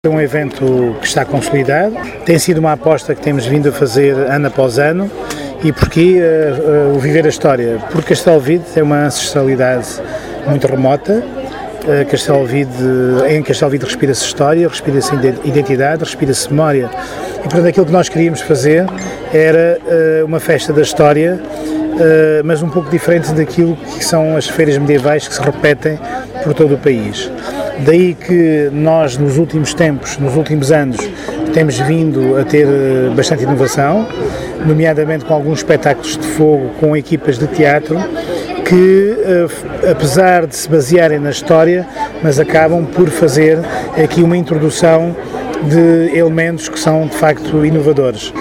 É um evento que está consolidado, tem sido uma aposta que temos vindo a fazer ano após ano. E porquê o viver a história? Porque Castelvide tem uma ancestralidade muito remota. Em Castelvide respira-se história, respira-se identidade, respira-se memória. E portanto aquilo que nós queríamos fazer era uma festa da história, mas um pouco diferente daquilo que são as feiras medievais que se repetem por todo o país. Daí que nós nos últimos tempos, nos últimos anos, temos vindo a ter bastante inovação, nomeadamente com alguns espetáculos de fogo com equipas de teatro que, apesar de se basearem na história, mas acabam por fazer aqui uma introdução de elementos que são de facto inovadores.